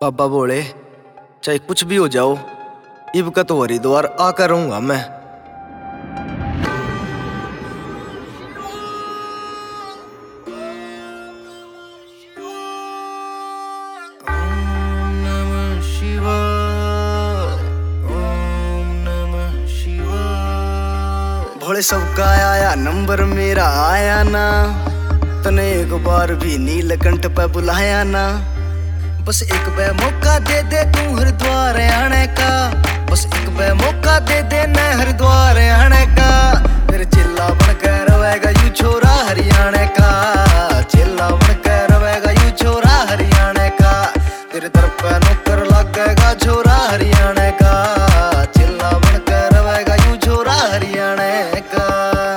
बाबा बोले चाहे कुछ भी हो जाओ, इब का तो हरिद्वार आकर रहूंगा मैं। भोले सबका आया नंबर मेरा आया ना, तने एक बार भी नीलकंठ पे बुलाया ना। बस एक बे मौका दे दे तू हरिद्वार आने का, बस एक बे मौका दे दे न हरिद्वार आने का। फिर चिल्ला बनकर रहेगा यू छोरा हरियाणा का, चिल्ला बनकर रहेगा यू छोरा हरियाणा का। तेरे दर पे नौकर लगेगा छोरा हरियाणा का, चिल्ला बनकर रहेगा यू छोरा हरियाणा का।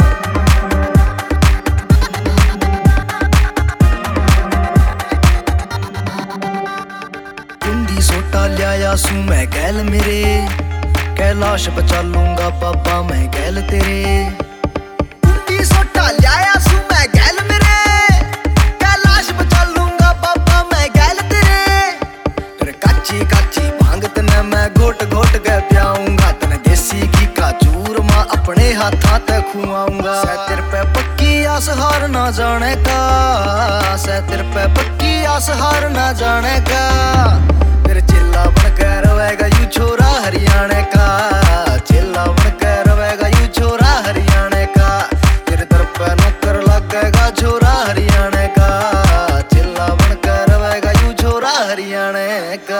कुंडी सोटा लिया सू मैं गैल मेरे, कैलाश बचा लूंगा बाबा मैं गैल तेरे। कुंडी सोटा लिया सू मैं गैल मेरे, कैलाश बचा लूंगा बाबा मैं गैल तेरे। फिर काची काची भांग तने मैं घोट घोट के पियाऊंगा, तने देसी घी का चूरमा अपने हाथा ते खुआऊंगा। सै तेरे पे पक्की आस हार ना जाने का, सै तेरे पे पक्की आस हार ना जाने का। फिर चिल्ला बनकर रहेगा यू छोरा हरियाणा का, चिल्ला बनकर रहेगा यू छोरा हरियाणा का। तेरे दर पे नौकर लगेगा छोरा हरियाणा का, चिल्ला बनकर रहेगा यू छोरा हरियाणा का।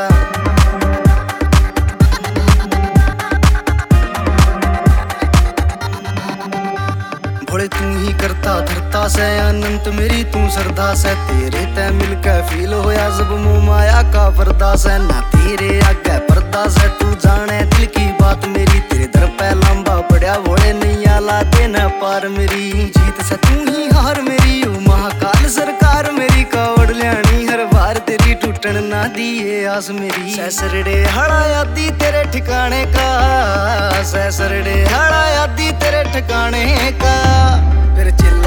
भोले तू ही करता धरता से अनंत मेरी तू श्रद्धा से। तेरे ते मिलकर फील होया जब मुँह माया का पर्दा से, ना तेरे आगे पर्दा से तू जाने दिल की बात मेरी। तेरे दर पे लंबा पड़ा भोले नैया ला देना पार मेरी। जीत से तू ही हार मेरी, ओ महाकाल सरकार मेरी। कावड़ ल्याणी हर बार तेरी टूटन ना दिए आस मेरी। सैसरडे हड़ा यादी तेरे ठिकाने का, सैसरडे हड़ा यादी तेरे ठिकाने का। फिर चिल्ला